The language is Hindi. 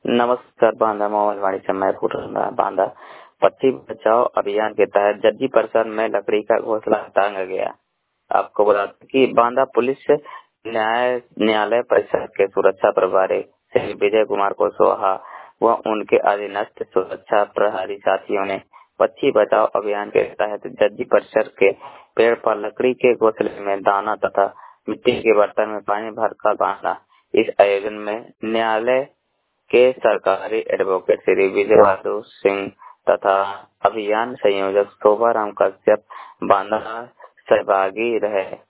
नमस्कार। बांदा मोबाइल से मैं पूछ रहा बांदा पक्षी बचाओ अभियान के तहत जज्जी परिसर में लकड़ी का घोंसला टांगा गया। आपको बता दें कि बांदा पुलिस न्यायालय परिसर के सुरक्षा प्रभारी श्री विजय कुमार कुशवाहा व उनके अधीनस्थ सुरक्षा प्रहरी साथियों ने पक्षी बचाओ अभियान के तहत जज्जी परिसर के पेड़ पर लकड़ी के घोंसले में दाना तथा मिट्टी के बर्तन में पानी भरकर बांधा। इस आयोजन में न्यायालय के सरकारी एडवोकेट श्री विजय बहादुर सिंह तथा अभियान संयोजक शोभाराम कश्यप बांदा सहभागी रहे।